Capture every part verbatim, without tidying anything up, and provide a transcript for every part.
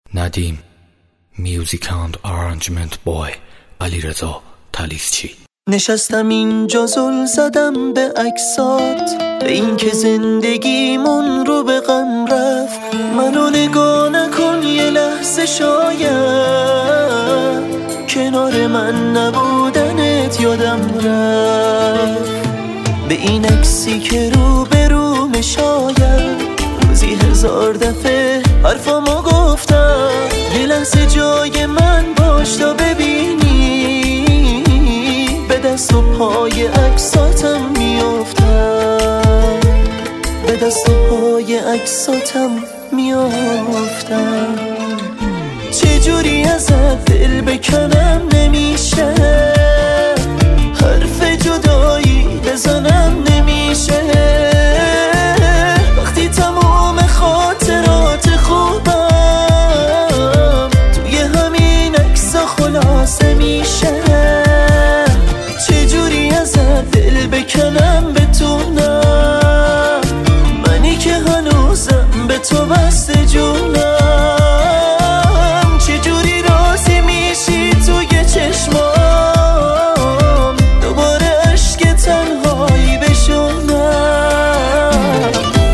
ندیم میوزیک اند آرنجمنت بای علیرضا طلیسچی. نشستم اینجا زل زدم به عکسات، به این که زندگیمون رو به غم رفت. منو نگاه نکن یه لحظه، شاید کنار من نبودنت یادم رفت. به این عکسی که رو به رو شاید روزی هزار دفعه حرفامو گفتم. یه لحظه جای من باش تا ببینی به دست و پای عکساتم میافتم، به دست و پای عکساتم میافتم. چجوری ازت دل بکنم نمیشه، حرف جدایی بزنم نمیشه. وقتی تموم خاطرات خوبم توی همین عکسا خلاصه میشه. چجوری ازت دل بکنم بتونم، منی که هنوزم به تو بسته جونم. چجوری راضی میشی توی چشمام دوباره عشق تنهایی بشونم.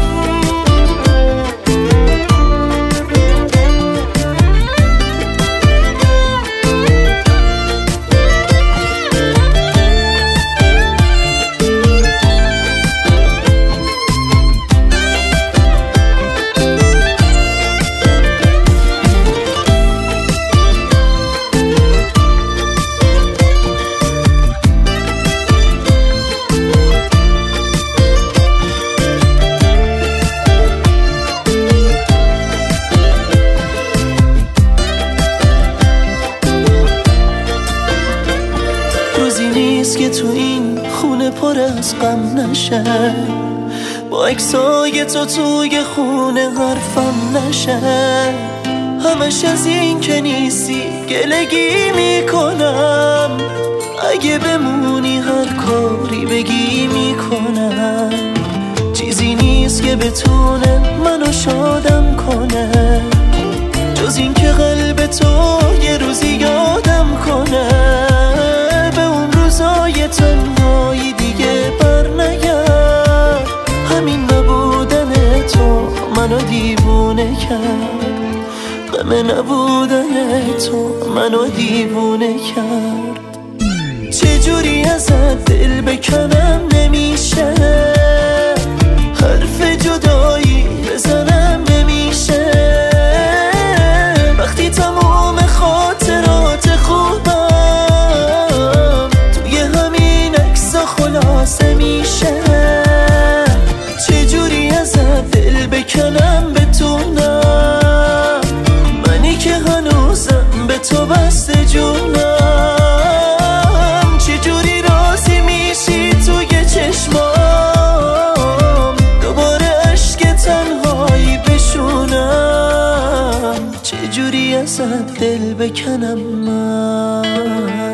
روزی نیست که تو این خونه پر از غم نشه، با عکسای تو توی خونه حرفم نشه. همش از این که نیستی گلگی میکنم، اگه بمونی هر کاری بگی میکنم. چیزی نیست که بتونه منو شادم کنه جز این که قلب تو یه روزی یادم کنه. روزای تنهایی دیگه بر نگرد، همین نبودن تو منو دیوونه کرد. غم نبودن تو منو دیوونه کرد. چجوری ازت دل بکنم نمیشه، حرف جدایی بزنم نمیشه. وقتی تموم خاطرات خوبم خلاصه میشه. چجوری ازت دل بکنم بتونم، منی که هنوزم به تو بسته جونم. چجوری راضی میشی توی چشمام دوباره عشق تنهایی بشونم. چجوری ازت دل بکنم من.